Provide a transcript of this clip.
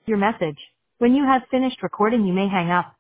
your message. When you have finished recording, you may hang up.